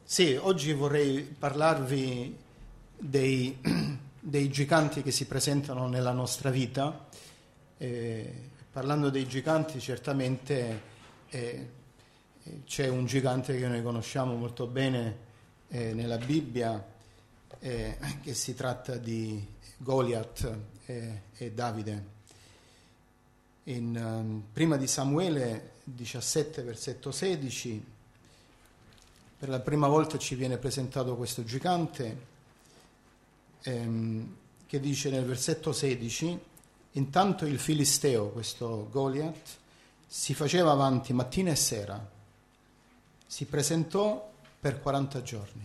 Sì, oggi vorrei parlarvi dei, dei giganti che si presentano nella nostra vita. Parlando dei giganti, certamente c'è un gigante che noi conosciamo molto bene nella Bibbia, che si tratta di Goliat e Davide. Prima di Samuele 17, versetto 16, per la prima volta ci viene presentato questo gigante che dice nel versetto 16: intanto il Filisteo, questo Goliat, si faceva avanti mattina e sera, si presentò per 40 giorni.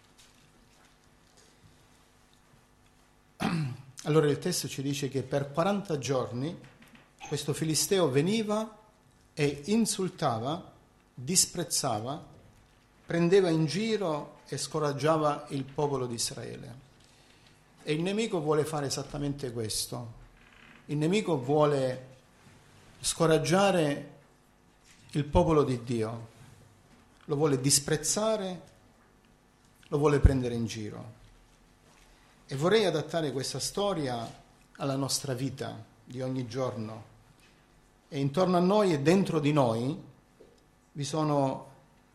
Allora il testo ci dice che per 40 giorni questo Filisteo veniva e insultava, disprezzava, prendeva in giro e scoraggiava il popolo di Israele. E il nemico vuole fare esattamente questo. Il nemico vuole scoraggiare il popolo di Dio, lo vuole disprezzare, lo vuole prendere in giro. E vorrei adattare questa storia alla nostra vita di ogni giorno. E intorno a noi e dentro di noi vi sono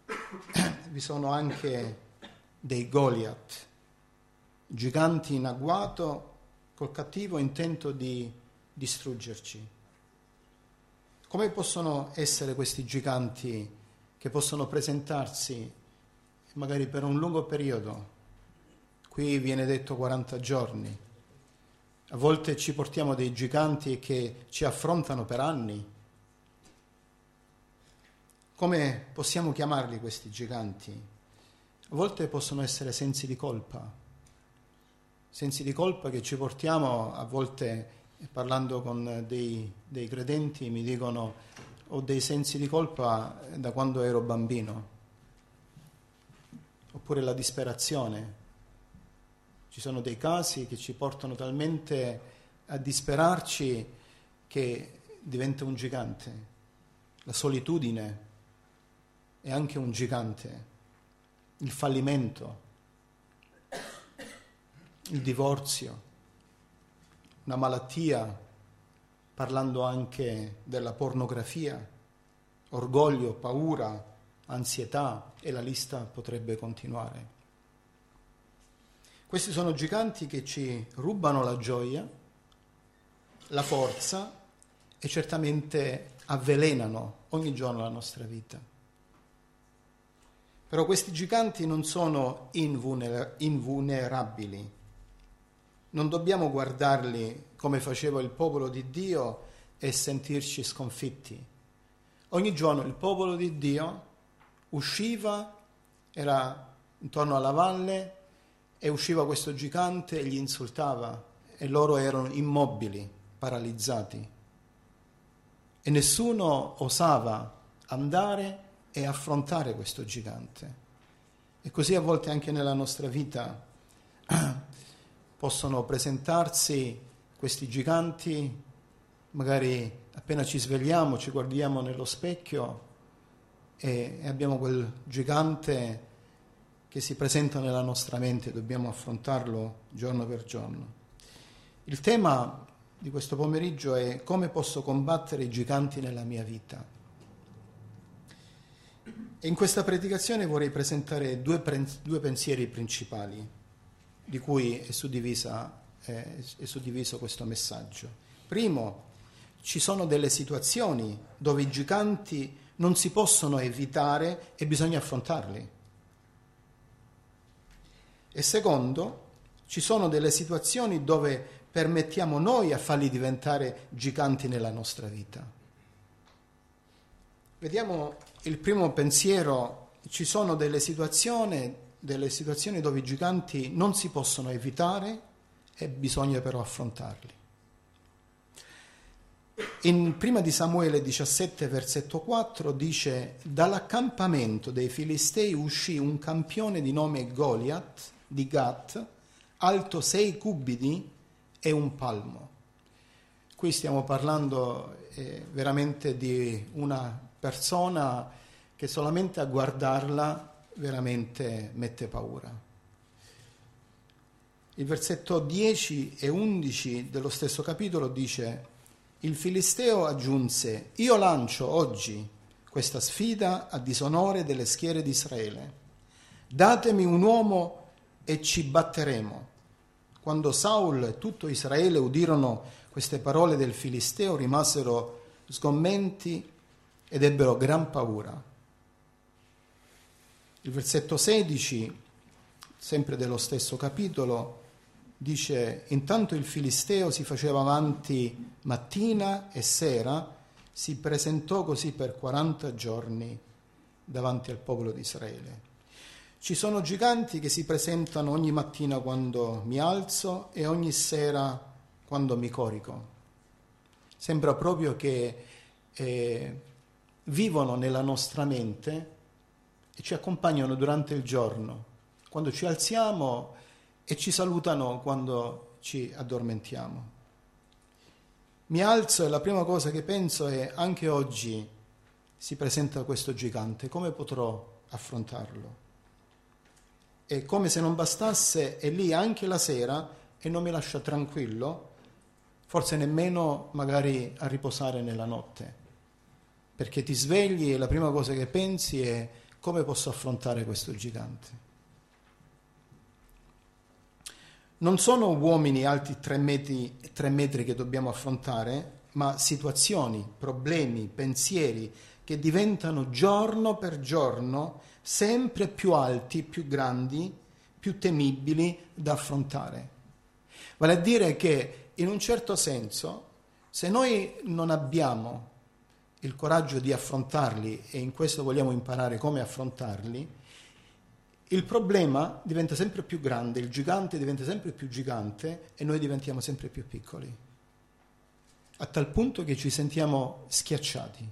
anche dei Goliat, giganti in agguato col cattivo intento di distruggerci. Come possono essere questi giganti che possono presentarsi magari per un lungo periodo? Qui viene detto 40 giorni. A volte ci portiamo dei giganti che ci affrontano per anni. Come possiamo chiamarli questi giganti? A volte possono essere sensi di colpa che ci portiamo. A volte, parlando con dei credenti, mi dicono: ho dei sensi di colpa da quando ero bambino. Oppure la disperazione. Ci sono dei casi che ci portano talmente a disperarci che diventa un gigante. La solitudine è anche un gigante, il fallimento, il divorzio, una malattia, parlando anche della pornografia, orgoglio, paura, ansietà, e la lista potrebbe continuare. Questi sono giganti che ci rubano la gioia, la forza e certamente avvelenano ogni giorno la nostra vita. Però questi giganti non sono invulnerabili. Non dobbiamo guardarli come faceva il popolo di Dio e sentirci sconfitti. Ogni giorno il popolo di Dio usciva, era intorno alla valle, e usciva questo gigante e gli insultava, e loro erano immobili, paralizzati. E nessuno osava andare e affrontare questo gigante. E così a volte anche nella nostra vita possono presentarsi questi giganti. Magari appena ci svegliamo, ci guardiamo nello specchio e abbiamo quel gigante che si presenta nella nostra mente, dobbiamo affrontarlo giorno per giorno. Il tema di questo pomeriggio è: come posso combattere i giganti nella mia vita? E in questa predicazione vorrei presentare due pensieri principali di cui è suddiviso questo messaggio. Primo, ci sono delle situazioni dove i giganti non si possono evitare e bisogna affrontarli. E secondo, ci sono delle situazioni dove permettiamo noi a farli diventare giganti nella nostra vita. Vediamo il primo pensiero: ci sono delle situazioni dove i giganti non si possono evitare e bisogna però affrontarli. In prima di Samuele 17, versetto 4 dice: dall'accampamento dei Filistei uscì un campione di nome Goliat di Gat, alto 6 cubiti e un palmo. Qui stiamo parlando veramente di una persona che solamente a guardarla veramente mette paura. Il versetto 10 e 11 dello stesso capitolo dice: il Filisteo aggiunse: io lancio oggi questa sfida a disonore delle schiere di Israele. Datemi un uomo e ci batteremo. Quando Saul e tutto Israele udirono queste parole del Filisteo, rimasero sgommenti ed ebbero gran paura. Il versetto 16, sempre dello stesso capitolo, dice: intanto il Filisteo si faceva avanti mattina e sera, si presentò così per 40 giorni davanti al popolo di Israele. Ci sono giganti che si presentano ogni mattina quando mi alzo e ogni sera quando mi corico. Sembra proprio che vivono nella nostra mente e ci accompagnano durante il giorno, quando ci alziamo, e ci salutano quando ci addormentiamo. Mi alzo e la prima cosa che penso è: anche oggi si presenta questo gigante, come potrò affrontarlo? E come se non bastasse, è lì anche la sera e non mi lascia tranquillo, forse nemmeno magari a riposare nella notte, perché ti svegli e la prima cosa che pensi è: come posso affrontare questo gigante? Non sono uomini alti 3 metri che dobbiamo affrontare, ma situazioni, problemi, pensieri che diventano giorno per giorno sempre più alti, più grandi, più temibili da affrontare. Vale a dire che, in un certo senso, se noi non abbiamo il coraggio di affrontarli, e in questo vogliamo imparare come affrontarli, il problema diventa sempre più grande, il gigante diventa sempre più gigante e noi diventiamo sempre più piccoli, a tal punto che ci sentiamo schiacciati.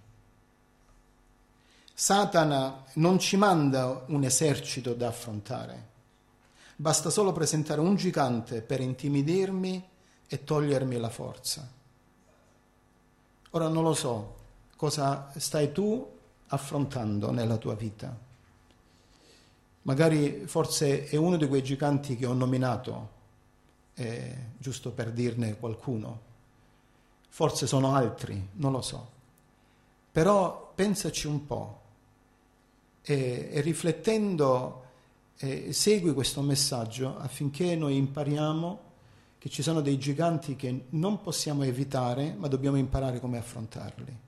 Satana non ci manda un esercito da affrontare, basta solo presentare un gigante per intimidirmi e togliermi la forza. Ora non lo so cosa stai tu affrontando nella tua vita. Magari forse è uno di quei giganti che ho nominato, giusto per dirne qualcuno. Forse sono altri, non lo so. Però pensaci un po' e riflettendo segui questo messaggio affinché noi impariamo che ci sono dei giganti che non possiamo evitare, ma dobbiamo imparare come affrontarli.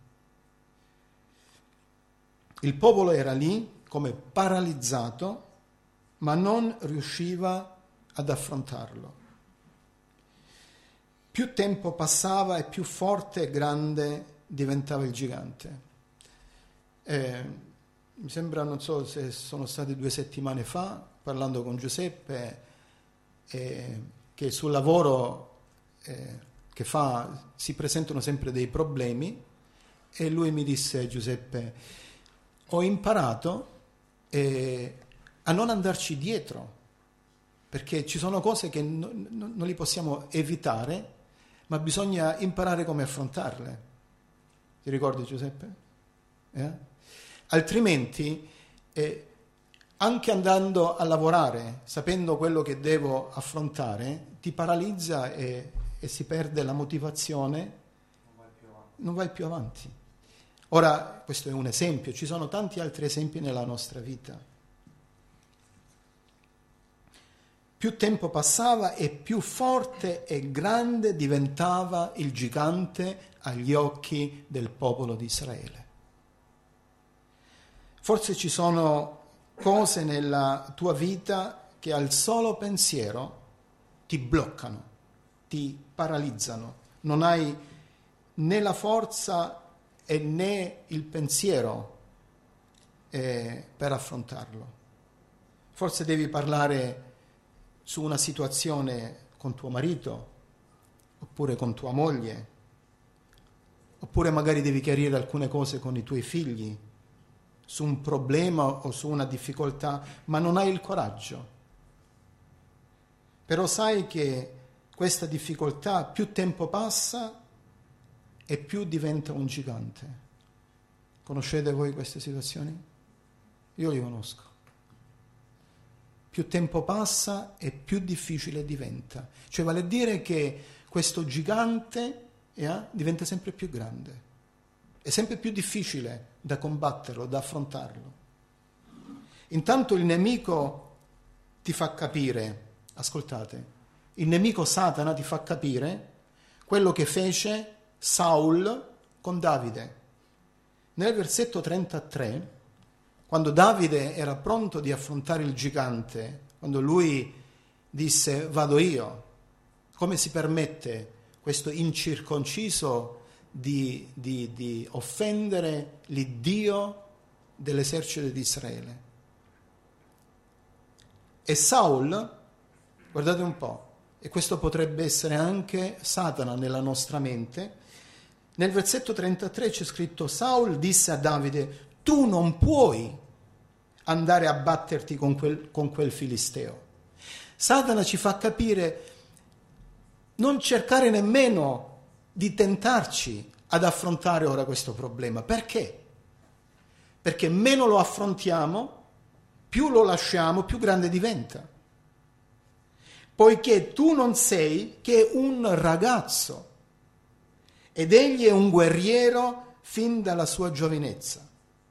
Il popolo era lì come paralizzato, ma non riusciva ad affrontarlo. Più tempo passava e più forte e grande diventava il gigante. Mi sembra, non so se sono state 2 settimane fa, parlando con Giuseppe, che sul lavoro che fa si presentano sempre dei problemi, e lui mi disse: Giuseppe, ho imparato a non andarci dietro, perché ci sono cose che non li possiamo evitare, ma bisogna imparare come affrontarle. Ti ricordi, Giuseppe? Altrimenti, anche andando a lavorare, sapendo quello che devo affrontare, ti paralizza e si perde la motivazione, non vai più avanti. Ora, questo è un esempio, ci sono tanti altri esempi nella nostra vita. Più tempo passava e più forte e grande diventava il gigante agli occhi del popolo di Israele. Forse ci sono cose nella tua vita che al solo pensiero ti bloccano, ti paralizzano. Non hai né la forza e né il pensiero per affrontarlo. Forse devi parlare su una situazione con tuo marito, oppure con tua moglie, oppure magari devi chiarire alcune cose con i tuoi figli, su un problema o su una difficoltà, ma non hai il coraggio. Però sai che questa difficoltà, più tempo passa e più diventa un gigante. Conoscete voi queste situazioni? Io li conosco. più tempo passa e più difficile diventa. Cioè vale a dire che questo gigante diventa sempre più grande. È sempre più difficile da combatterlo, da affrontarlo. Intanto il nemico ti fa capire, ascoltate, il nemico Satana ti fa capire quello che fece Saul con Davide. Nel versetto 33, quando Davide era pronto di affrontare il gigante, quando lui disse vado io, come si permette questo incirconciso di offendere l'Iddio dell'esercito di Israele? E Saul, guardate un po', e questo potrebbe essere anche Satana nella nostra mente, nel versetto 33 c'è scritto: Saul disse a Davide, tu non puoi andare a batterti con quel filisteo. Satana ci fa capire, non cercare nemmeno di tentarci ad affrontare ora questo problema. Perché? Perché meno lo affrontiamo, più lo lasciamo, più grande diventa. Poiché tu non sei che un ragazzo, ed egli è un guerriero fin dalla sua giovinezza.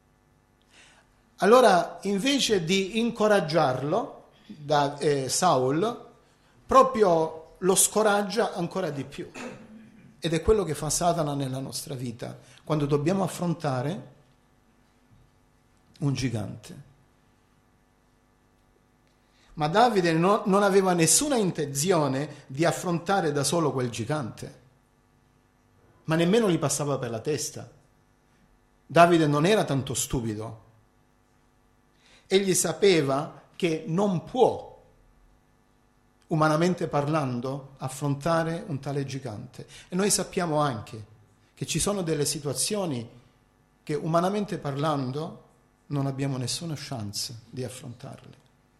Allora, invece di incoraggiarlo, Saul, proprio lo scoraggia ancora di più. Ed è quello che fa Satana nella nostra vita, quando dobbiamo affrontare un gigante. Ma Davide non aveva nessuna intenzione di affrontare da solo quel gigante, ma nemmeno gli passava per la testa. Davide non era tanto stupido. Egli sapeva che non può, umanamente parlando, affrontare un tale gigante. E noi sappiamo anche che ci sono delle situazioni che, umanamente parlando, non abbiamo nessuna chance di affrontarle.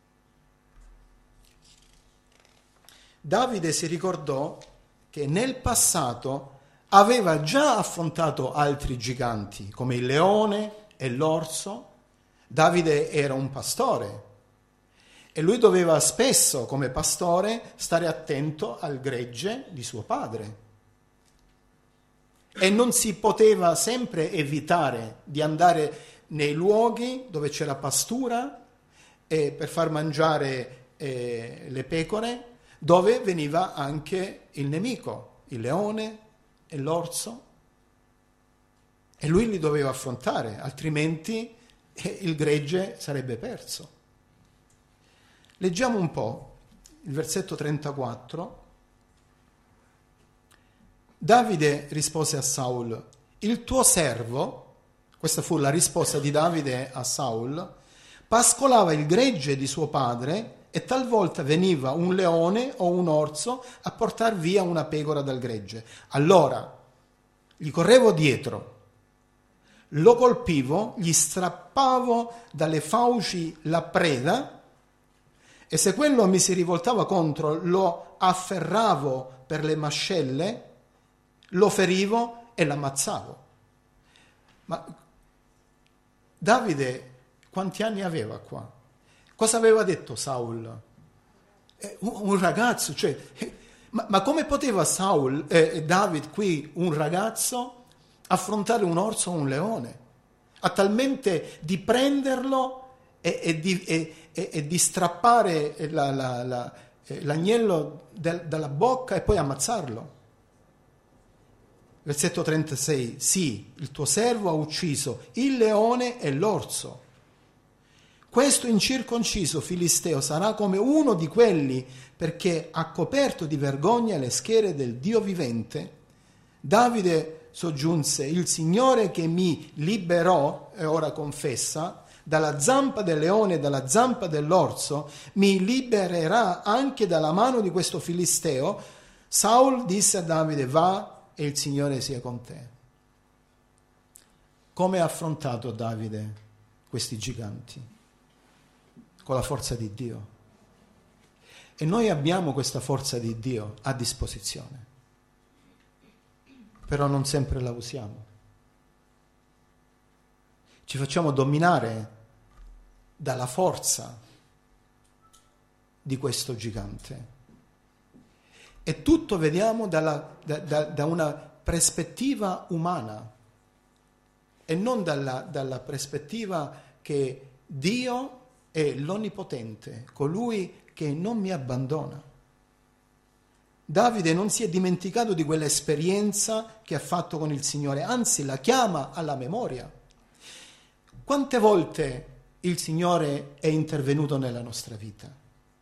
Davide si ricordò che nel passato aveva già affrontato altri giganti, come il leone e l'orso. Davide era un pastore e lui doveva spesso, come pastore, stare attento al gregge di suo padre. E non si poteva sempre evitare di andare nei luoghi dove c'era pastura per far mangiare le pecore, dove veniva anche il nemico, il leone e l'orso, e lui li doveva affrontare, altrimenti il gregge sarebbe perso. Leggiamo un po' il versetto 34. Davide rispose a Saul: il tuo servo, questa fu la risposta di Davide a Saul, pascolava il gregge di suo padre e talvolta veniva un leone o un orso a portar via una pecora dal gregge. Allora gli correvo dietro, lo colpivo, gli strappavo dalle fauci la preda e se quello mi si rivoltava contro lo afferravo per le mascelle, lo ferivo e l'ammazzavo. Ma Davide quanti anni aveva qua? Cosa aveva detto Saul? Un ragazzo, cioè, ma come poteva David qui, un ragazzo, affrontare un orso o un leone? A talmente di prenderlo e di strappare l'agnello dalla bocca e poi ammazzarlo. Versetto 36, sì, il tuo servo ha ucciso il leone e l'orso. Questo incirconciso filisteo sarà come uno di quelli, perché ha coperto di vergogna le schiere del Dio vivente. Davide soggiunse: il Signore che mi liberò, e ora confessa, dalla zampa del leone e dalla zampa dell'orso, mi libererà anche dalla mano di questo filisteo. Saul disse a Davide: va e il Signore sia con te. Come ha affrontato Davide questi giganti? Con la forza di Dio. E noi abbiamo questa forza di Dio a disposizione, però non sempre la usiamo. Ci facciamo dominare dalla forza di questo gigante. E tutto vediamo da una prospettiva umana e non dalla prospettiva che Dio è l'Onnipotente, colui che non mi abbandona. Davide non si è dimenticato di quell'esperienza che ha fatto con il Signore, anzi la chiama alla memoria. Quante volte il Signore è intervenuto nella nostra vita?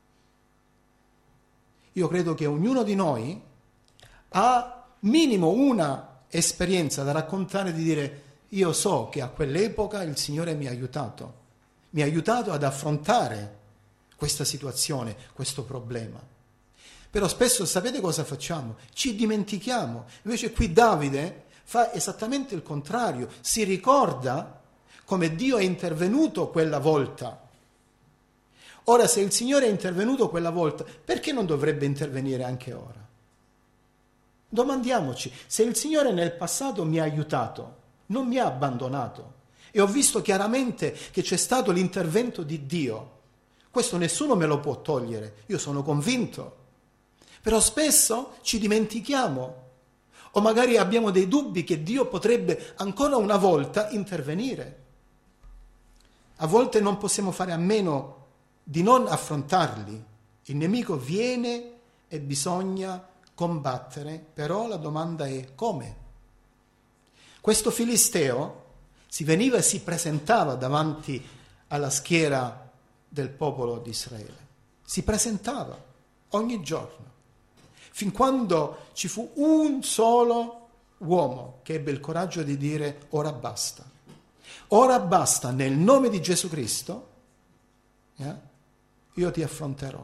Io credo che ognuno di noi ha minimo una esperienza da raccontare, di dire: io so che a quell'epoca il Signore mi ha aiutato ad affrontare questa situazione, questo problema. Però spesso sapete cosa facciamo? Ci dimentichiamo. Invece qui Davide fa esattamente il contrario, si ricorda come Dio è intervenuto quella volta. Ora, se il Signore è intervenuto quella volta, perché non dovrebbe intervenire anche ora? Domandiamoci, se il Signore nel passato mi ha aiutato, non mi ha abbandonato, e ho visto chiaramente che c'è stato l'intervento di Dio, questo nessuno me lo può togliere, io sono convinto. Però spesso ci dimentichiamo, o magari abbiamo dei dubbi che Dio potrebbe ancora una volta intervenire. A volte non possiamo fare a meno di non affrontarli. Il nemico viene e bisogna combattere, però la domanda è come? Questo filisteo si veniva e si presentava davanti alla schiera del popolo di Israele. Si presentava ogni giorno, fin quando ci fu un solo uomo che ebbe il coraggio di dire: ora basta. Ora basta, nel nome di Gesù Cristo, io ti affronterò.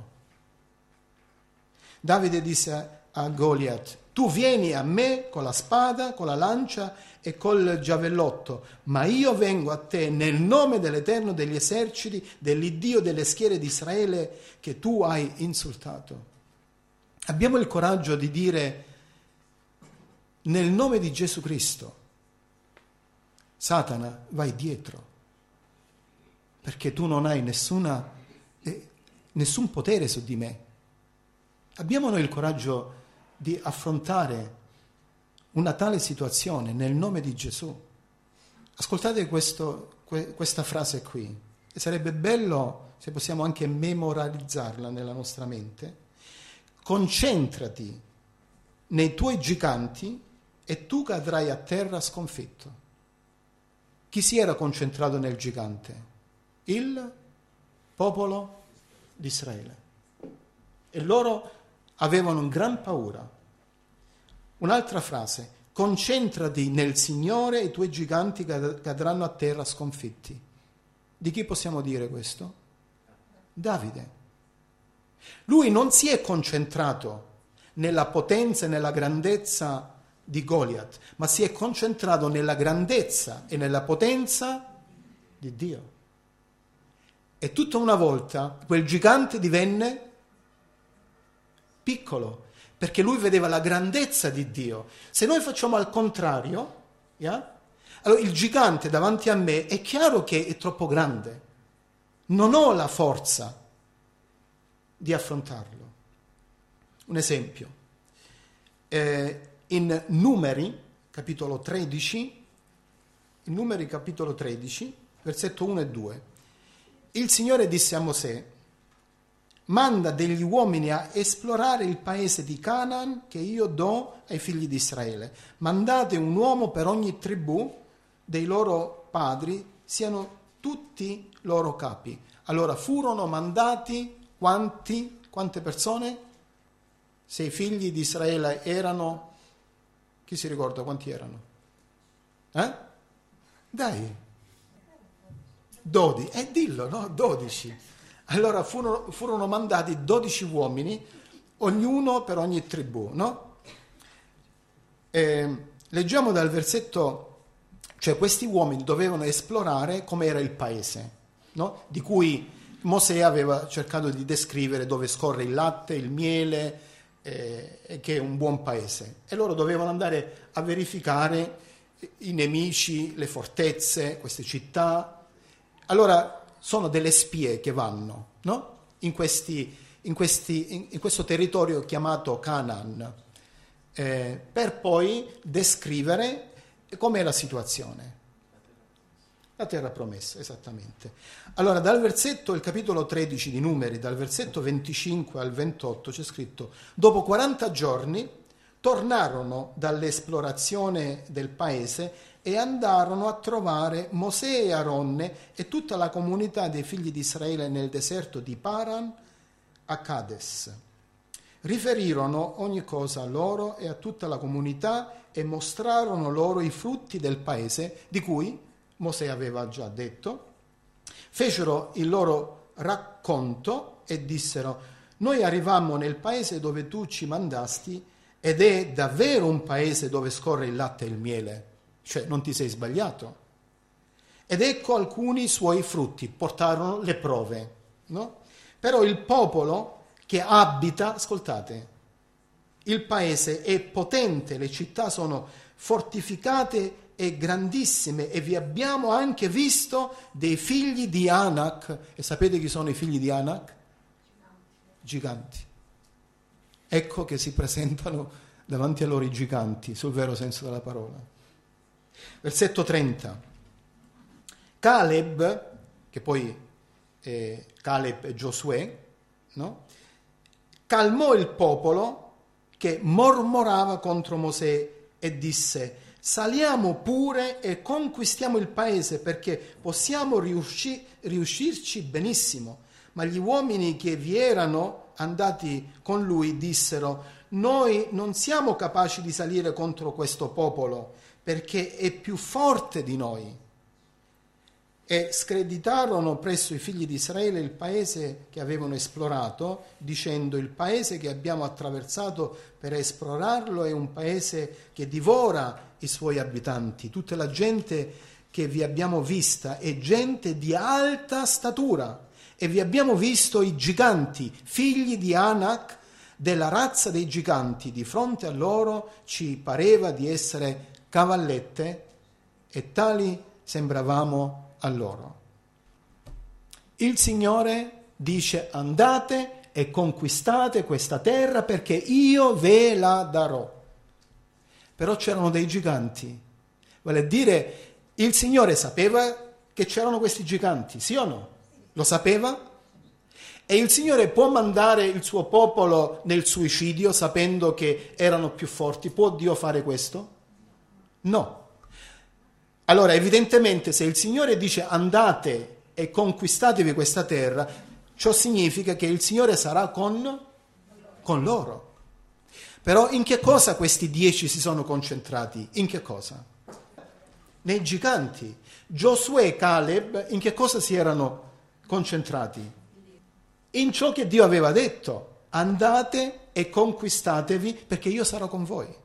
Davide disse a Goliat: tu vieni a me con la spada, con la lancia e col giavellotto, ma io vengo a te nel nome dell'Eterno degli eserciti, dell'Iddio delle schiere di Israele che tu hai insultato. Abbiamo il coraggio di dire: nel nome di Gesù Cristo, Satana, vai dietro, perché tu non hai nessun potere su di me. Abbiamo noi il coraggio di affrontare una tale situazione nel nome di Gesù. Ascoltate questa frase qui, e sarebbe bello se possiamo anche memorizzarla nella nostra mente. Concentrati nei tuoi giganti e tu cadrai a terra sconfitto. Chi si era concentrato nel gigante? Il popolo di Israele. E loro avevano gran paura. Un'altra frase: concentrati nel Signore e i tuoi giganti cadranno a terra sconfitti. Di chi possiamo dire questo? Davide. Lui non si è concentrato nella potenza e nella grandezza di Goliat, ma si è concentrato nella grandezza e nella potenza di Dio. E tutta una volta quel gigante divenne piccolo, perché lui vedeva la grandezza di Dio. Se noi facciamo al contrario, allora il gigante davanti a me è chiaro che è troppo grande, non ho la forza di affrontarlo. Un esempio, in Numeri capitolo 13, versetto 1 e 2, il Signore disse a Mosè: manda degli uomini a esplorare il paese di Canaan che io do ai figli di Israele. Mandate un uomo per ogni tribù dei loro padri, siano tutti loro capi. Allora furono mandati quante persone? Se i figli di Israele erano, chi si ricorda quanti erano? Dai, 12, dillo, no? 12. Allora furono mandati 12 uomini, ognuno per ogni tribù, no? Leggiamo dal versetto, cioè questi uomini dovevano esplorare com'era il paese, no? Di cui Mosè aveva cercato di descrivere dove scorre il latte, il miele, che è un buon paese. E loro dovevano andare a verificare i nemici, le fortezze, queste città. Allora sono delle spie che vanno, no? in questi in questo territorio chiamato Canaan, per poi descrivere com'è la situazione. La terra promessa, esattamente. Allora, il capitolo 13 di Numeri, dal versetto 25 al 28, c'è scritto: dopo 40 giorni tornarono dall'esplorazione del paese e andarono a trovare Mosè e Aronne e tutta la comunità dei figli di Israele nel deserto di Paran a Cades. Riferirono ogni cosa a loro e a tutta la comunità e mostrarono loro i frutti del paese di cui Mosè aveva già detto. Fecero il loro racconto e dissero: noi arrivammo nel paese dove tu ci mandasti ed è davvero un paese dove scorre il latte e il miele, cioè non ti sei sbagliato. Ed ecco alcuni suoi frutti, portarono le prove, no? Però il popolo che abita, ascoltate, il paese è potente, le città sono fortificate e grandissime e vi abbiamo anche visto dei figli di Anak. E sapete chi sono i figli di Anak? Giganti. Ecco che si presentano davanti a loro i giganti, sul vero senso della parola. Versetto 30. Caleb, che poi è Caleb e Giosuè, no? Calmò il popolo che mormorava contro Mosè e disse: saliamo pure e conquistiamo il paese, perché possiamo riuscirci benissimo. Ma gli uomini che vi erano andati con lui dissero: noi non siamo capaci di salire contro questo popolo, perché è più forte di noi. E screditarono presso i figli di Israele il paese che avevano esplorato, dicendo: il paese che abbiamo attraversato per esplorarlo è un paese che divora i suoi abitanti. Tutta la gente che vi abbiamo vista è gente di alta statura, e vi abbiamo visto i giganti, figli di Anak, della razza dei giganti. Di fronte a loro ci pareva di essere cavallette, e tali sembravamo a loro. Il Signore dice: andate e conquistate questa terra, perché io ve la darò. Però c'erano dei giganti, vale a dire, il Signore sapeva che c'erano questi giganti, sì o no? Lo sapeva? E il Signore può mandare il suo popolo nel suicidio sapendo che erano più forti? Può Dio fare questo? No. Allora, evidentemente, se il Signore dice andate e conquistatevi questa terra, ciò significa che il Signore sarà con loro. Però in che cosa questi 10 si sono concentrati? In che cosa? Nei giganti. Giosuè e Caleb in che cosa si erano concentrati? In ciò che Dio aveva detto: andate e conquistatevi, perché io sarò con voi.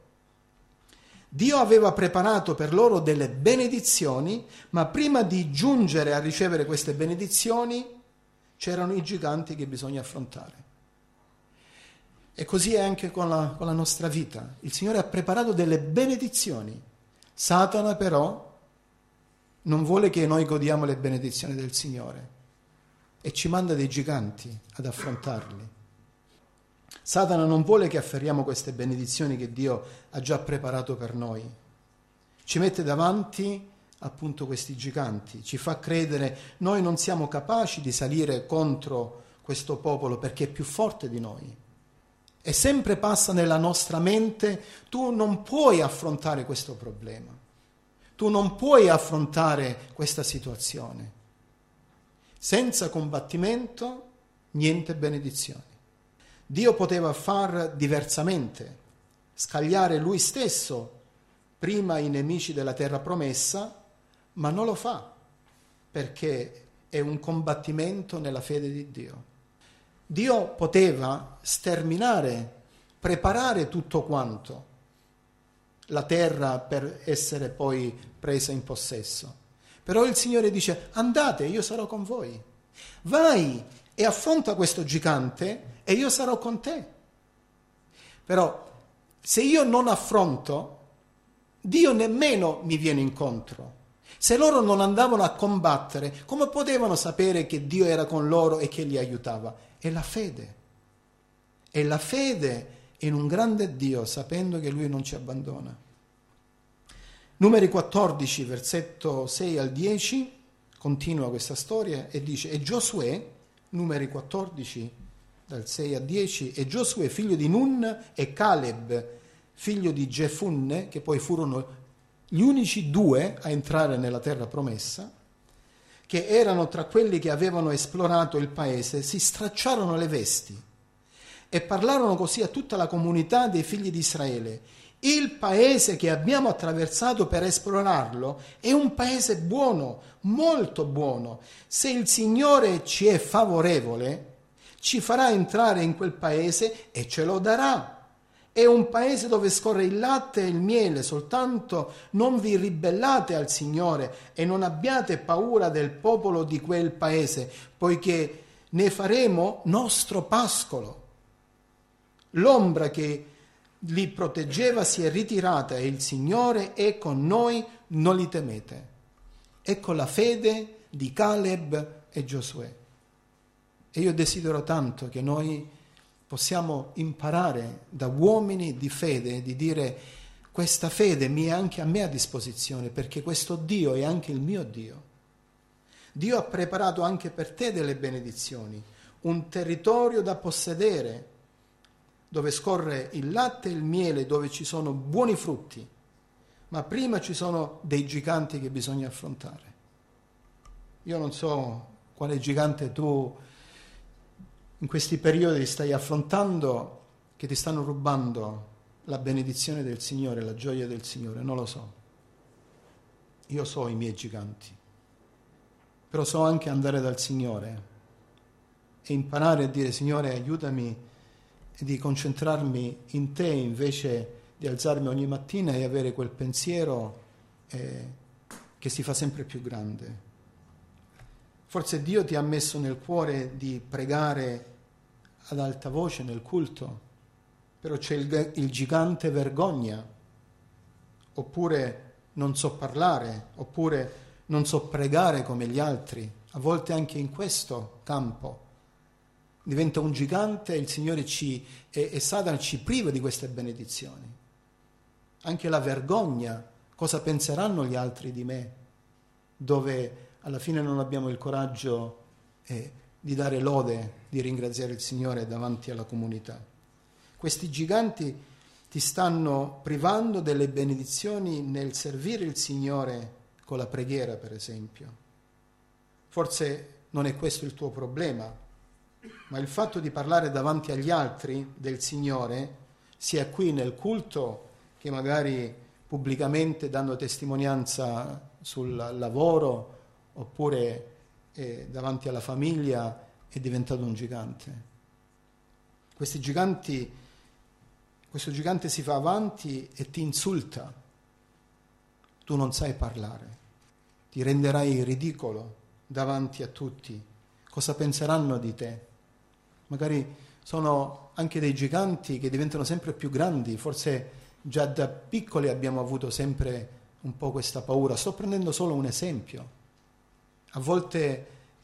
Dio aveva preparato per loro delle benedizioni, ma prima di giungere a ricevere queste benedizioni c'erano i giganti che bisogna affrontare. E così è anche con la nostra vita. Il Signore ha preparato delle benedizioni. Satana però non vuole che noi godiamo le benedizioni del Signore e ci manda dei giganti ad affrontarli. Satana non vuole che afferriamo queste benedizioni che Dio ha già preparato per noi. Ci mette davanti appunto questi giganti, ci fa credere noi non siamo capaci di salire contro questo popolo perché è più forte di noi. E sempre passa nella nostra mente: tu non puoi affrontare questo problema, tu non puoi affrontare questa situazione. Senza combattimento, niente benedizioni. Dio poteva far diversamente, scagliare lui stesso prima i nemici della terra promessa, ma non lo fa, perché è un combattimento nella fede di Dio. Dio poteva sterminare, preparare tutto quanto, la terra per essere poi presa in possesso. Però il Signore dice: andate, io sarò con voi. Vai e affronta questo gigante e io sarò con te. Però se io non affronto, Dio nemmeno mi viene incontro. Se loro non andavano a combattere, come potevano sapere che Dio era con loro e che li aiutava? È la fede. e la fede in un grande Dio, sapendo che Lui non ci abbandona. Numeri 14, versetto 6 al 10, continua questa storia e dice: e Giosuè, Numeri 14, dal 6 al 10, e Giosuè figlio di Nun e Caleb figlio di Gefunne, che poi furono gli unici due a entrare nella terra promessa, che erano tra quelli che avevano esplorato il paese, si stracciarono le vesti e parlarono così a tutta la comunità dei figli di Israele: il paese che abbiamo attraversato per esplorarlo è un paese buono, molto buono. Se il Signore ci è favorevole, ci farà entrare in quel paese e ce lo darà. È un paese dove scorre il latte e il miele, soltanto non vi ribellate al Signore e non abbiate paura del popolo di quel paese, poiché ne faremo nostro pascolo. L'ombra che li proteggeva si è ritirata e il Signore è con noi, non li temete. Ecco la fede di Caleb e Giosuè. E io desidero tanto che noi possiamo imparare da uomini di fede, di dire: questa fede mi è anche a me a disposizione, perché questo Dio è anche il mio Dio. Dio ha preparato anche per te delle benedizioni, un territorio da possedere, dove scorre il latte e il miele, dove ci sono buoni frutti, ma prima ci sono dei giganti che bisogna affrontare. Io non so quale gigante tu in questi periodi stai affrontando, che ti stanno rubando la benedizione del Signore, la gioia del Signore, non lo so. Io so i miei giganti, però so anche andare dal Signore e imparare a dire: Signore, aiutami e di concentrarmi in te invece di alzarmi ogni mattina e avere quel pensiero che si fa sempre più grande. Forse Dio ti ha messo nel cuore di pregare ad alta voce nel culto, però c'è il gigante vergogna, oppure non so parlare, oppure non so pregare come gli altri. A volte anche in questo campo diventa un gigante e il Signore e Satana ci priva di queste benedizioni. Anche la vergogna, cosa penseranno gli altri di me, dove alla fine non abbiamo il coraggio di dare lode, di ringraziare il Signore davanti alla comunità. Questi giganti ti stanno privando delle benedizioni nel servire il Signore con la preghiera, per esempio. Forse non è questo il tuo problema, ma il fatto di parlare davanti agli altri del Signore, sia qui nel culto che magari pubblicamente dando testimonianza sul lavoro, oppure davanti alla famiglia, è diventato un gigante. Questo gigante si fa avanti e ti insulta. Tu non sai parlare, ti renderai ridicolo davanti a tutti. Cosa penseranno di te? Magari sono anche dei giganti che diventano sempre più grandi. Forse già da piccoli abbiamo avuto sempre un po' questa paura. Sto prendendo solo un esempio. A volte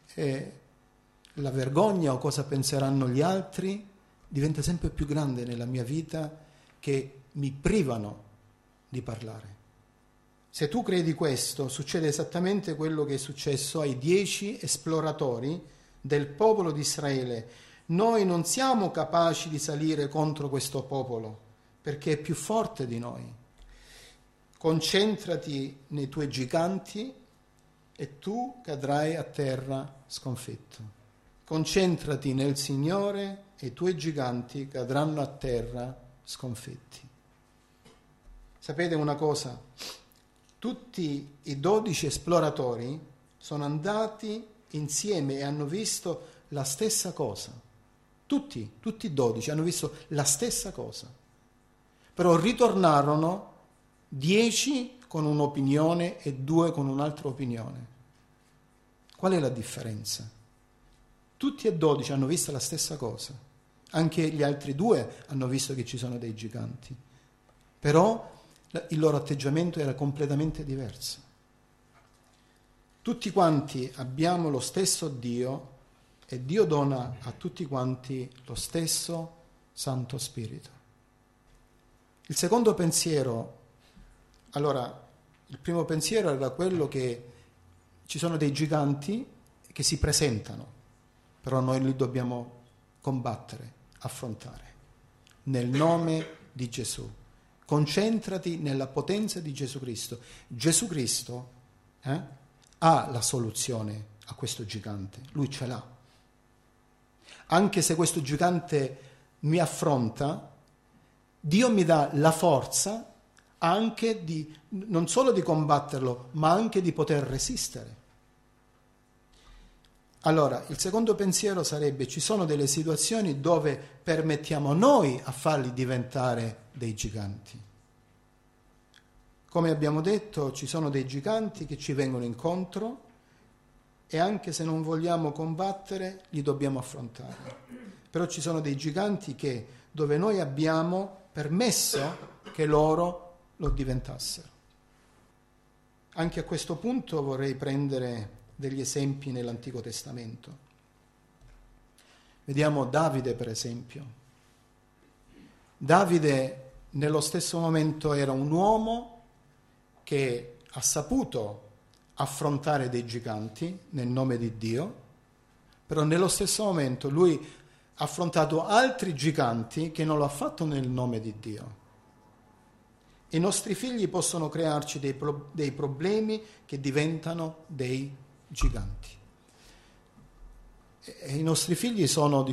la vergogna o cosa penseranno gli altri diventa sempre più grande nella mia vita, che mi privano di parlare. Se tu credi questo, succede esattamente quello che è successo ai 10 esploratori del popolo di Israele. Noi non siamo capaci di salire contro questo popolo, perché è più forte di noi. Concentrati nei tuoi giganti e tu cadrai a terra sconfitto. Concentrati nel Signore e i tuoi giganti cadranno a terra sconfitti. Sapete una cosa? Tutti i 12 esploratori sono andati insieme e hanno visto la stessa cosa. Tutti i 12 hanno visto la stessa cosa. Però ritornarono 10 con un'opinione e 2 con un'altra opinione. Qual è la differenza? Tutti e 12 hanno visto la stessa cosa. Anche gli altri 2 hanno visto che ci sono dei giganti. Però il loro atteggiamento era completamente diverso. Tutti quanti abbiamo lo stesso Dio e Dio dona a tutti quanti lo stesso Santo Spirito. Il secondo pensiero, allora, il primo pensiero era quello che ci sono dei giganti che si presentano, però noi li dobbiamo combattere, affrontare, nel nome di Gesù. Concentrati nella potenza di Gesù Cristo. Gesù Cristo ha la soluzione a questo gigante, lui ce l'ha. Anche se questo gigante mi affronta, Dio mi dà la forza anche di, non solo di combatterlo, ma anche di poter resistere. Allora, il secondo pensiero sarebbe: ci sono delle situazioni dove permettiamo noi a farli diventare dei giganti. Come abbiamo detto, ci sono dei giganti che ci vengono incontro e anche se non vogliamo combattere, li dobbiamo affrontare. Però ci sono dei giganti dove noi abbiamo permesso che loro lo diventassero. Anche a questo punto vorrei prendere degli esempi nell'Antico Testamento. Vediamo Davide, per esempio. Davide nello stesso momento era un uomo che ha saputo affrontare dei giganti nel nome di Dio, però nello stesso momento lui ha affrontato altri giganti che non lo ha fatto nel nome di Dio. I nostri figli possono crearci dei problemi che diventano dei giganti. E i nostri figli sono,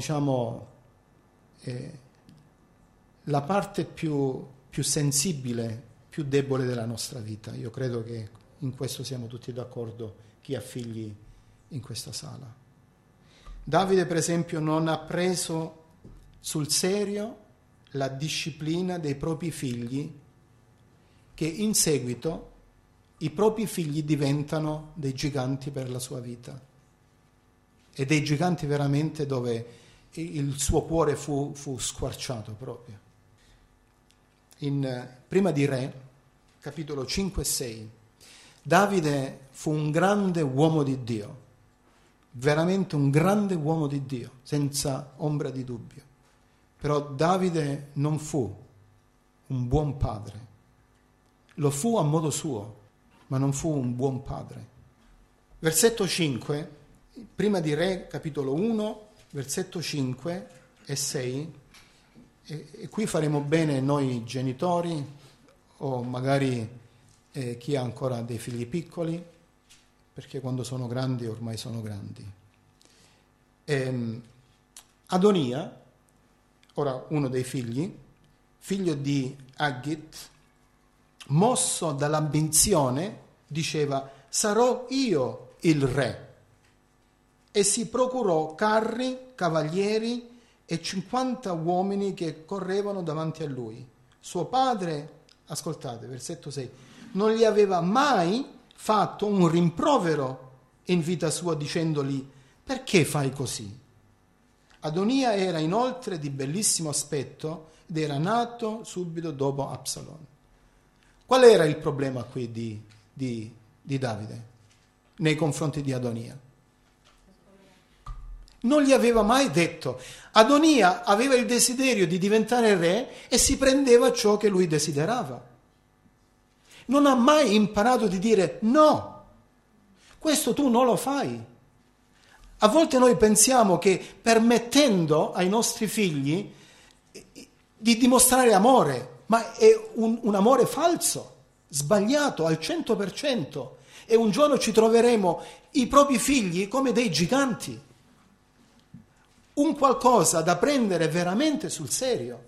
la parte più sensibile, più debole della nostra vita. Io credo che in questo siamo tutti d'accordo, chi ha figli in questa sala. Davide, per esempio, non ha preso sul serio la disciplina dei propri figli, che in seguito i propri figli diventano dei giganti per la sua vita. E dei giganti veramente dove il suo cuore fu squarciato proprio. In Prima di Re, capitolo 5 e 6, Davide fu un grande uomo di Dio, veramente un grande uomo di Dio, senza ombra di dubbio. Però Davide non fu un buon padre. Lo fu a modo suo, ma non fu un buon padre. Versetto 5, Prima di Re, capitolo 1, versetto 5 e 6, e qui faremo bene noi genitori, o magari chi ha ancora dei figli piccoli, perché quando sono grandi ormai sono grandi. Adonia, ora uno dei figli, figlio di Haggit, mosso dall'ambizione, diceva: sarò io il re, e si procurò carri, cavalieri e 50 uomini che correvano davanti a lui. Suo padre, ascoltate, versetto 6, non gli aveva mai fatto un rimprovero in vita sua dicendogli: perché fai così? Adonia era inoltre di bellissimo aspetto ed era nato subito dopo Absalom. Qual era il problema qui di Davide nei confronti di Adonia? Non gli aveva mai detto. Adonia aveva il desiderio di diventare re e si prendeva ciò che lui desiderava. Non ha mai imparato di dire no, questo tu non lo fai. A volte noi pensiamo che permettendo ai nostri figli di dimostrare amore, ma è un amore falso, sbagliato al 100%, e un giorno ci troveremo i propri figli come dei giganti, un qualcosa da prendere veramente sul serio.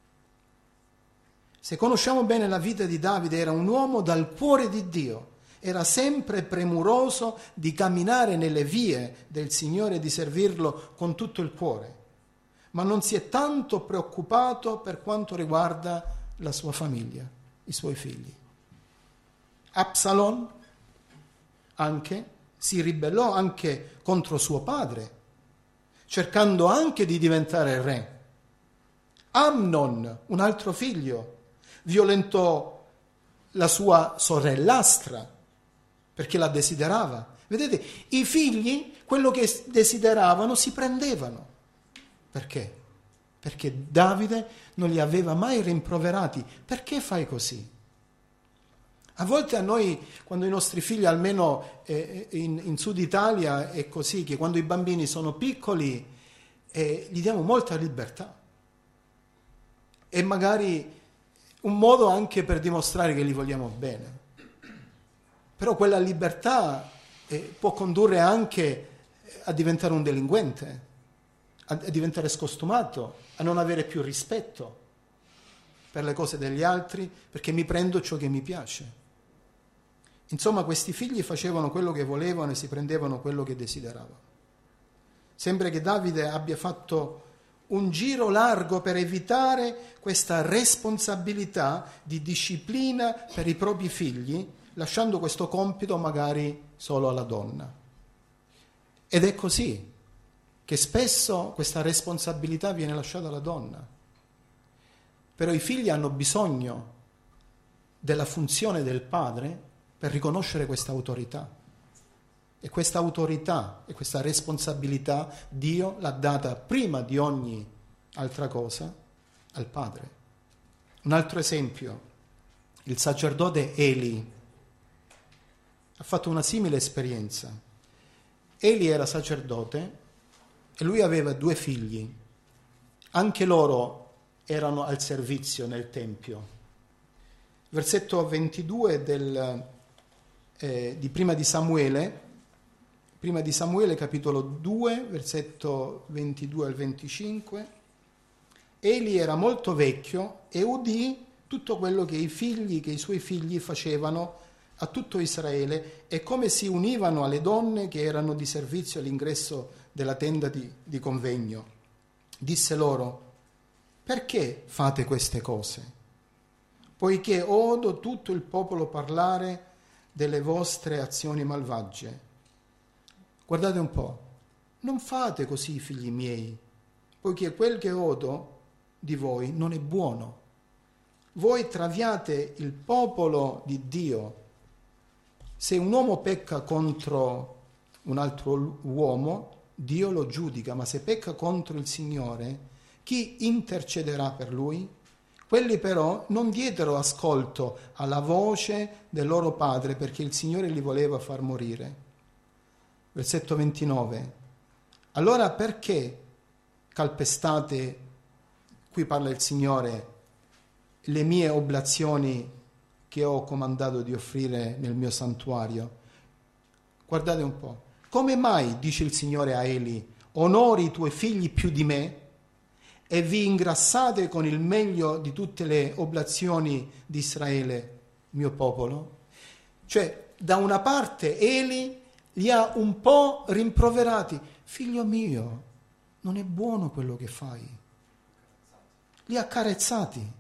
Se conosciamo bene la vita di Davide, era un uomo dal cuore di Dio, era sempre premuroso di camminare nelle vie del Signore e di servirlo con tutto il cuore, ma non si è tanto preoccupato per quanto riguarda la sua famiglia, i suoi figli. Absalom anche si ribellò anche contro suo padre, cercando anche di diventare re. Amnon, un altro figlio, violentò la sua sorellastra perché la desiderava. Vedete, i figli quello che desideravano si prendevano. Perché? perché Davide non li aveva mai rimproverati. Perché fai così? A volte a noi, quando i nostri figli, almeno in Sud Italia, è così, che quando i bambini sono piccoli gli diamo molta libertà. E magari un modo anche per dimostrare che li vogliamo bene. Però quella libertà può condurre anche a diventare un delinquente, a diventare scostumato, a non avere più rispetto per le cose degli altri, perché mi prendo ciò che mi piace. Insomma, questi figli facevano quello che volevano e si prendevano quello che desideravano. Sembra che Davide abbia fatto un giro largo per evitare questa responsabilità di disciplina per i propri figli, lasciando questo compito magari solo alla donna. Ed è così che spesso questa responsabilità viene lasciata alla donna. Però i figli hanno bisogno della funzione del padre per riconoscere questa autorità. E questa autorità e questa responsabilità Dio l'ha data prima di ogni altra cosa al padre. Un altro esempio, il sacerdote Eli ha fatto una simile esperienza. Eli era sacerdote e lui aveva 2 figli. Anche loro erano al servizio nel Tempio. Versetto 22 di Prima di Samuele, capitolo 2, versetto 22 al 25. Eli era molto vecchio e udì tutto quello che i suoi figli facevano a tutto Israele e come si univano alle donne che erano di servizio all'ingresso della tenda di convegno. Disse loro: perché fate queste cose? Poiché odo tutto il popolo parlare delle vostre azioni malvagie. Guardate un po', non fate così, figli miei, poiché quel che odo di voi non è buono. Voi traviate il popolo di Dio. Se un uomo pecca contro un altro uomo, Dio lo giudica, ma se pecca contro il Signore, chi intercederà per lui? Quelli però non diedero ascolto alla voce del loro padre perché il Signore li voleva far morire. Versetto 29. Allora perché calpestate, qui parla il Signore, le mie oblazioni che ho comandato di offrire nel mio santuario? Guardate un po'. Come mai, dice il Signore a Eli, onori i tuoi figli più di me e vi ingrassate con il meglio di tutte le oblazioni di Israele, mio popolo? Cioè, da una parte Eli li ha un po' rimproverati. Figlio mio, non è buono quello che fai. Li ha accarezzati.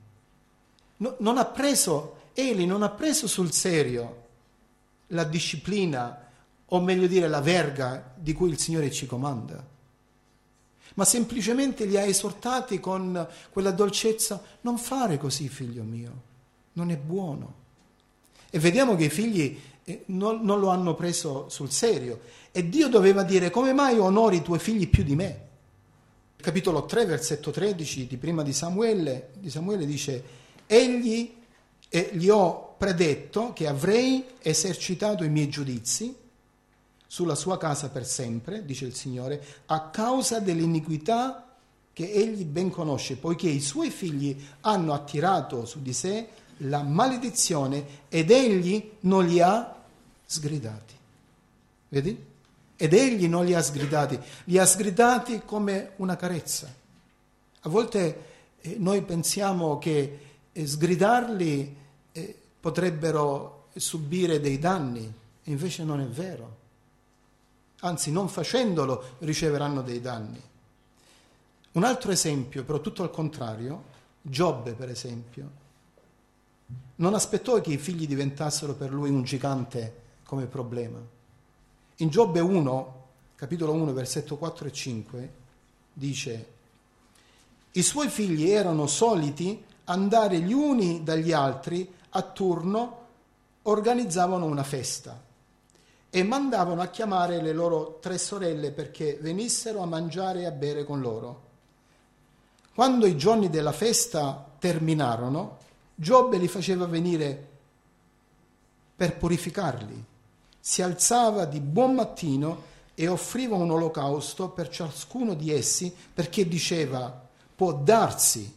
Eli non ha preso sul serio la disciplina, o meglio dire la verga di cui il Signore ci comanda, ma semplicemente li ha esortati con quella dolcezza: non fare così, figlio mio, non è buono. E vediamo che i figli non lo hanno preso sul serio, e Dio doveva dire: come mai onori i tuoi figli più di me? Capitolo 3, versetto 13 di Prima di Samuele dice: egli gli ho predetto che avrei esercitato i miei giudizi sulla sua casa per sempre, dice il Signore, a causa dell'iniquità che egli ben conosce, poiché i suoi figli hanno attirato su di sé la maledizione ed egli non li ha sgridati. Vedi? Ed egli non li ha sgridati, li ha sgridati come una carezza. A volte noi pensiamo che sgridarli potrebbero subire dei danni, e invece non è vero. Anzi, non facendolo riceveranno dei danni. Un altro esempio, però tutto al contrario, Giobbe per esempio, non aspettò che i figli diventassero per lui un gigante come problema. In Giobbe 1, capitolo 1, versetto 4 e 5, dice: i suoi figli erano soliti andare gli uni dagli altri a turno, organizzavano una festa e mandavano a chiamare le loro 3 sorelle perché venissero a mangiare e a bere con loro. Quando i giorni della festa terminarono, Giobbe li faceva venire per purificarli. Si alzava di buon mattino e offriva un olocausto per ciascuno di essi, perché diceva: può darsi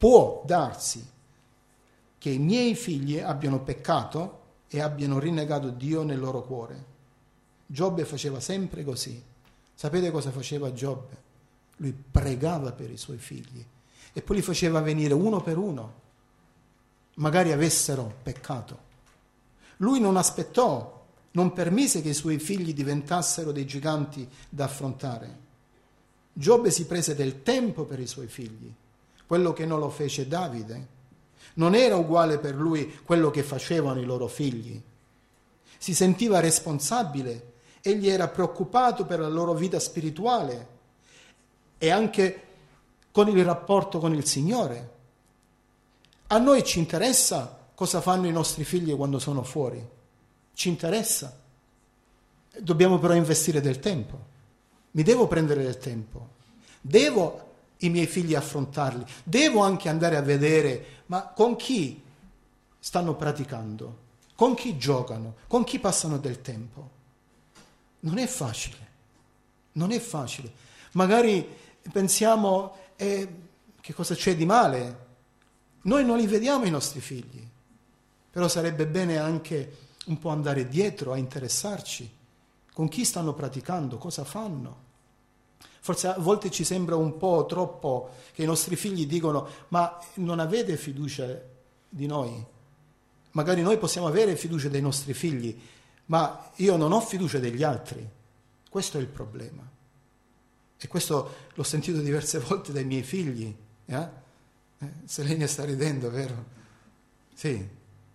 che i miei figli abbiano peccato e abbiano rinnegato Dio nel loro cuore. Giobbe faceva sempre così. Sapete cosa faceva Giobbe? Lui pregava per i suoi figli e poi li faceva venire uno per uno, magari avessero peccato. Lui non aspettò, non permise che i suoi figli diventassero dei giganti da affrontare. Giobbe si prese del tempo per i suoi figli, quello che non lo fece Davide. Non era uguale per lui quello che facevano i loro figli. Si sentiva responsabile, egli era preoccupato per la loro vita spirituale e anche con il rapporto con il Signore. A noi ci interessa cosa fanno i nostri figli quando sono fuori. Ci interessa. Dobbiamo però investire del tempo. Mi devo prendere del tempo. Devo i miei figli affrontarli. Devo anche andare a vedere, ma con chi stanno praticando? Con chi giocano? Con chi passano del tempo? Non è facile. Non è facile. Magari pensiamo, che cosa c'è di male? Noi non li vediamo i nostri figli. Però sarebbe bene anche un po' andare dietro a interessarci con chi stanno praticando, cosa fanno. Forse a volte ci sembra un po' troppo che i nostri figli dicono: ma non avete fiducia di noi? Magari noi possiamo avere fiducia dei nostri figli, ma io non ho fiducia degli altri. Questo è il problema. E questo l'ho sentito diverse volte dai miei figli. Se lei ne sta ridendo, vero? Sì.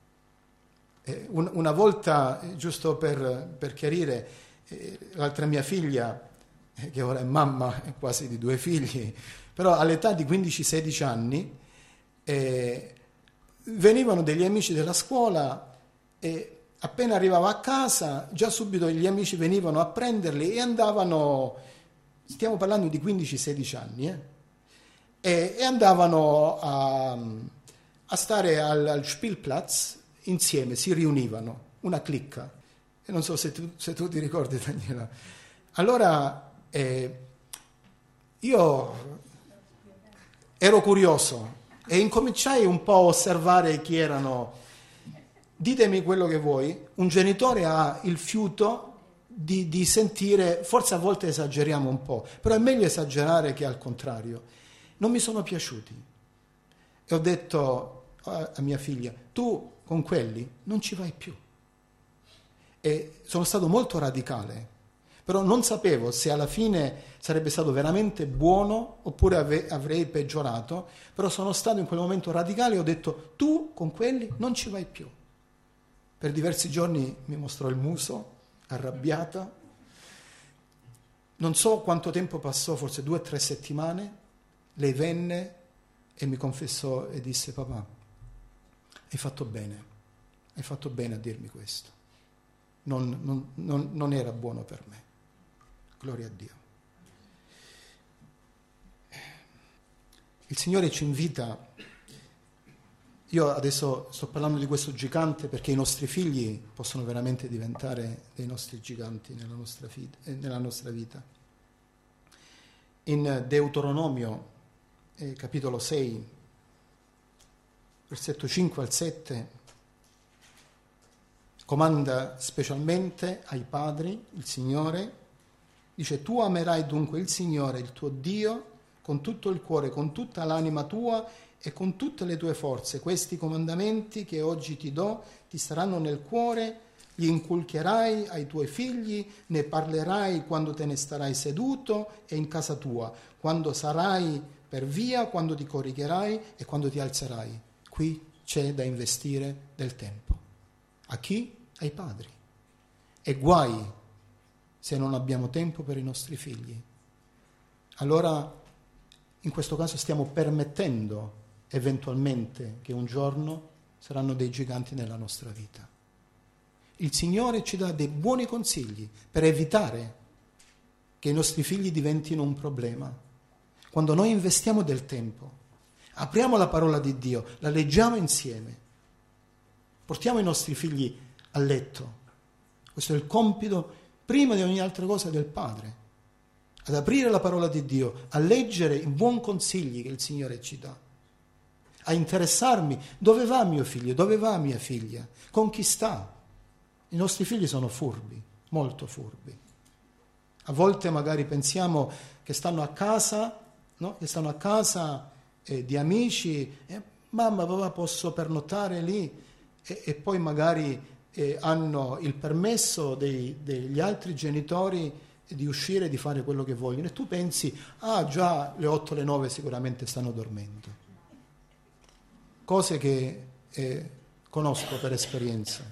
Una volta, giusto per chiarire, l'altra mia figlia, che ora è mamma quasi di 2 figli, però all'età di 15-16 anni venivano degli amici della scuola e appena arrivava a casa già subito gli amici venivano a prenderli e andavano, stiamo parlando di 15-16 anni, e andavano a stare al Spielplatz insieme, si riunivano, una clicca. E non so se tu ti ricordi, Daniela. Allora io ero curioso e incominciai un po' a osservare chi erano. Ditemi quello che vuoi. Un genitore ha il fiuto di sentire, forse a volte esageriamo un po', però è meglio esagerare che al contrario. Non mi sono piaciuti e ho detto a mia figlia: tu con quelli non ci vai più. E sono stato molto radicale, però non sapevo se alla fine sarebbe stato veramente buono oppure avrei peggiorato, però sono stato in quel momento radicale e ho detto: tu con quelli non ci vai più. Per diversi giorni mi mostrò il muso, arrabbiata. Non so quanto tempo passò, forse 2 o 3 settimane. Lei venne e mi confessò e disse: papà, hai fatto bene a dirmi questo. Non era buono per me. Gloria a Dio. Il Signore ci invita. Io adesso sto parlando di questo gigante perché i nostri figli possono veramente diventare dei nostri giganti nella nostra vita. In Deuteronomio, capitolo 6, versetto 5 al 7, comanda specialmente ai padri il Signore, dice: tu amerai dunque il Signore, il tuo Dio, con tutto il cuore, con tutta l'anima tua e con tutte le tue forze. Questi comandamenti che oggi ti do ti saranno nel cuore, li inculcherai ai tuoi figli, ne parlerai quando te ne starai seduto e in casa tua, quando sarai per via, quando ti corrigerai e quando ti alzerai. Qui c'è da investire del tempo. A chi? Ai padri. E guai se non abbiamo tempo per i nostri figli. Allora, in questo caso stiamo permettendo eventualmente che un giorno saranno dei giganti nella nostra vita. Il Signore ci dà dei buoni consigli per evitare che i nostri figli diventino un problema. quando noi investiamo del tempo, apriamo la parola di Dio, la leggiamo insieme, portiamo i nostri figli a letto. Questo è il compito, prima di ogni altra cosa, del padre, ad aprire la parola di Dio, a leggere i buoni consigli che il Signore ci dà, a interessarmi, dove va mio figlio, dove va mia figlia, con chi sta. I nostri figli sono furbi, molto furbi. A volte magari pensiamo che stanno a casa, no? Che stanno a casa di amici, mamma, papà, posso pernottare lì? E poi magari hanno il permesso degli altri genitori di uscire e di fare quello che vogliono. E tu pensi, già le 8, le 9 sicuramente stanno dormendo. Cose che conosco per esperienza.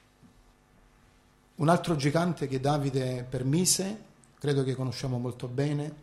Un altro gigante che Davide permise, credo che conosciamo molto bene,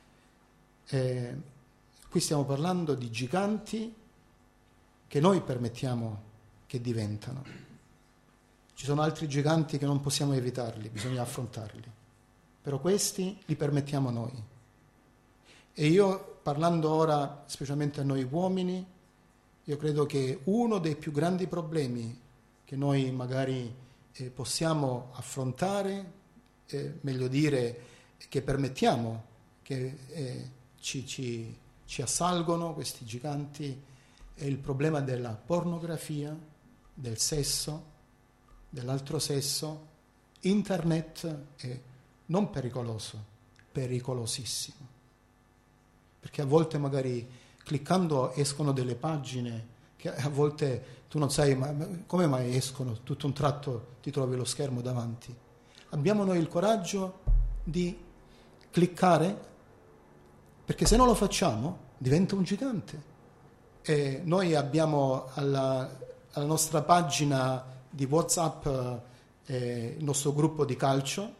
qui stiamo parlando di giganti che noi permettiamo che diventano. Ci sono altri giganti che non possiamo evitarli, bisogna affrontarli, però questi li permettiamo noi. E io, parlando ora specialmente a noi uomini, io credo che uno dei più grandi problemi che noi magari possiamo affrontare, meglio dire che permettiamo che ci assalgono questi giganti, è il problema della pornografia, del sesso, dell'altro sesso. Internet è non pericoloso, pericolosissimo, perché a volte magari cliccando escono delle pagine che a volte tu non sai ma come mai escono, tutto un tratto ti trovi lo schermo davanti. Abbiamo noi il coraggio di cliccare, perché se non lo facciamo diventa un gigante. E noi abbiamo alla nostra pagina di WhatsApp il nostro gruppo di calcio,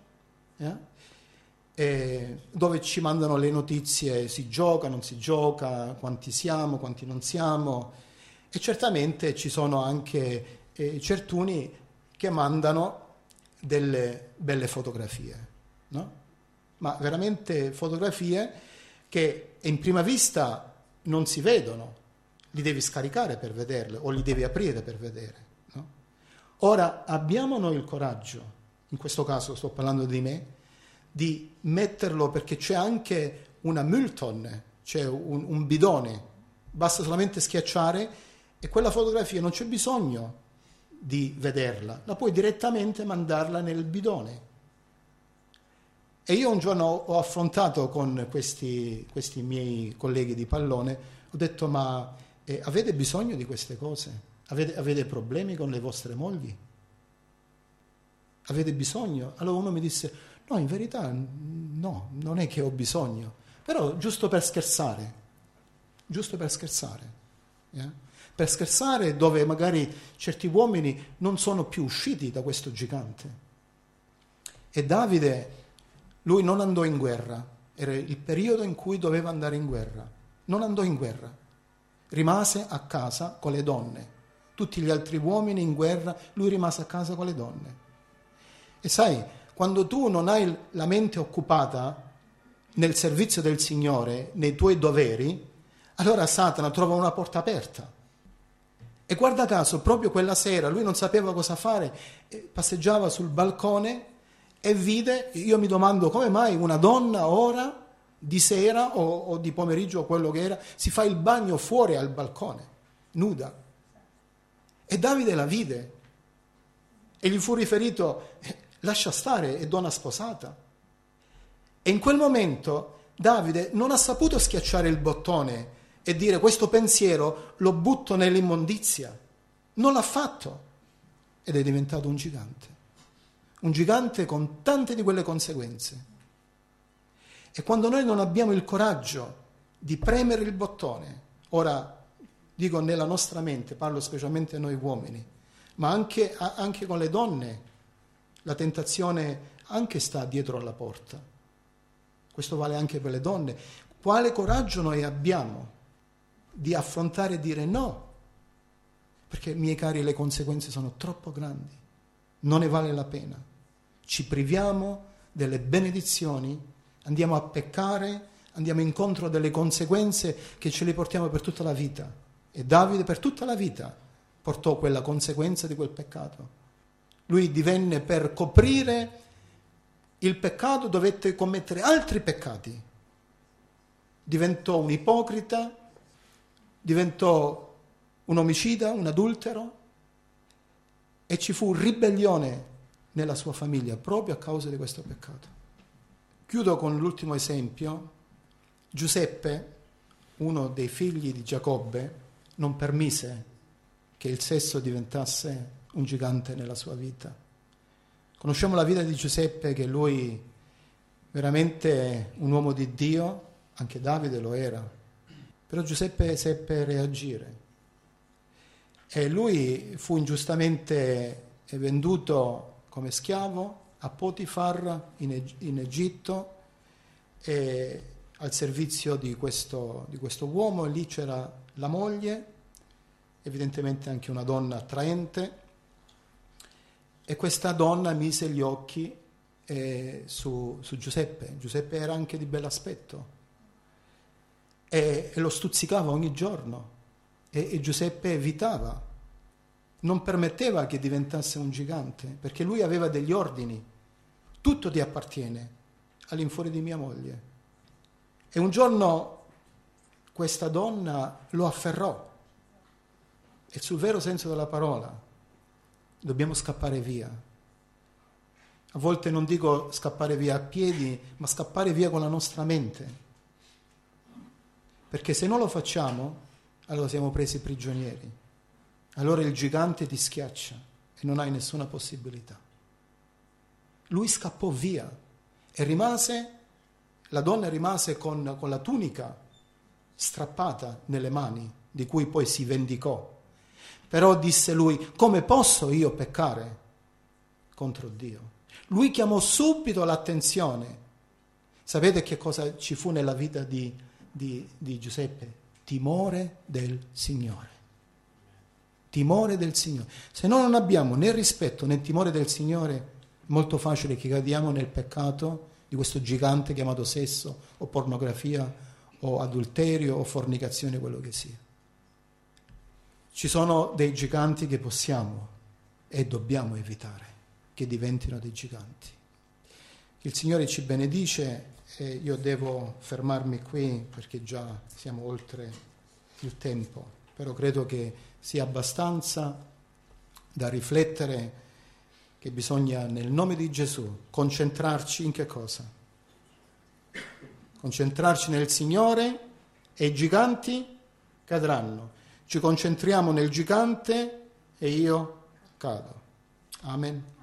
dove ci mandano le notizie, si gioca, non si gioca, quanti siamo, quanti non siamo, e certamente ci sono anche certuni che mandano delle belle fotografie, no? Ma veramente fotografie che in prima vista non si vedono, li devi scaricare per vederle o li devi aprire per vedere, no? Ora abbiamo noi il coraggio, in questo caso sto parlando di me, di metterlo, perché c'è anche una Mülltonne, c'è un bidone, basta solamente schiacciare e quella fotografia non c'è bisogno di vederla, la puoi direttamente mandarla nel bidone. E io un giorno ho affrontato con questi miei colleghi di pallone, ho detto ma avete bisogno di queste cose? Avete problemi con le vostre mogli? Avete bisogno? Allora uno mi disse no, in verità no, non è che ho bisogno, però giusto per scherzare, per scherzare dove magari certi uomini non sono più usciti da questo gigante. E Davide, lui non andò in guerra, era il periodo in cui doveva andare in guerra, non andò in guerra, rimase a casa con le donne, tutti gli altri uomini in guerra, lui rimase a casa con le donne. E sai, quando tu non hai la mente occupata nel servizio del Signore, nei tuoi doveri, allora Satana trova una porta aperta. E guarda caso, proprio quella sera, lui non sapeva cosa fare, passeggiava sul balcone e vide, io mi domando come mai una donna ora, di sera o di pomeriggio o quello che era, si fa il bagno fuori al balcone, nuda. E Davide la vide e gli fu riferito, lascia stare, è donna sposata. E in quel momento Davide non ha saputo schiacciare il bottone e dire questo pensiero lo butto nell'immondizia. Non l'ha fatto ed è diventato un gigante con tante di quelle conseguenze. E quando noi non abbiamo il coraggio di premere il bottone, ora dico nella nostra mente, parlo specialmente a noi uomini, ma anche con le donne, la tentazione anche sta dietro alla porta. Questo vale anche per le donne. Quale coraggio noi abbiamo di affrontare e dire no? Perché, miei cari, le conseguenze sono troppo grandi. Non ne vale la pena. Ci priviamo delle benedizioni, andiamo a peccare, andiamo incontro a delle conseguenze che ce le portiamo per tutta la vita. E Davide per tutta la vita portò quella conseguenza di quel peccato. Lui divenne, per coprire il peccato, dovette commettere altri peccati. Diventò un ipocrita, diventò un omicida, un adultero, e ci fu ribellione nella sua famiglia proprio a causa di questo peccato. Chiudo con l'ultimo esempio. Giuseppe, uno dei figli di Giacobbe, non permise che il sesso diventasse un gigante nella sua vita. Conosciamo la vita di Giuseppe, che lui veramente un uomo di Dio, anche Davide lo era, però Giuseppe seppe reagire e lui fu ingiustamente venduto come schiavo a Potifar in Egitto, e al servizio di questo uomo, e lì c'era la moglie, evidentemente anche una donna attraente, e questa donna mise gli occhi su Giuseppe. Giuseppe era anche di bell'aspetto e lo stuzzicava ogni giorno, e Giuseppe evitava, non permetteva che diventasse un gigante, perché lui aveva degli ordini: tutto ti appartiene all'infuori di mia moglie. E un giorno questa donna lo afferrò, e sul vero senso della parola dobbiamo scappare via. A volte non dico scappare via a piedi, ma scappare via con la nostra mente, perché se non lo facciamo allora siamo presi prigionieri, allora il gigante ti schiaccia e non hai nessuna possibilità. Lui scappò via e la donna rimase con la tunica strappata nelle mani, di cui poi si vendicò. Però disse lui: come posso io peccare contro Dio? Lui chiamò subito l'attenzione. Sapete che cosa ci fu nella vita di Giuseppe? Timore del Signore. Timore del Signore. Se noi non abbiamo né rispetto né timore del Signore, è molto facile che cadiamo nel peccato di questo gigante chiamato sesso o pornografia o adulterio o fornicazione, quello che sia. Ci sono dei giganti che possiamo e dobbiamo evitare che diventino dei giganti. Il Signore ci benedice, e io devo fermarmi qui perché già siamo oltre il tempo, però credo che sia abbastanza da riflettere che bisogna, nel nome di Gesù, concentrarci in che cosa? Concentrarci nel Signore, e i giganti cadranno. Ci concentriamo nel gigante e io cado. Amen.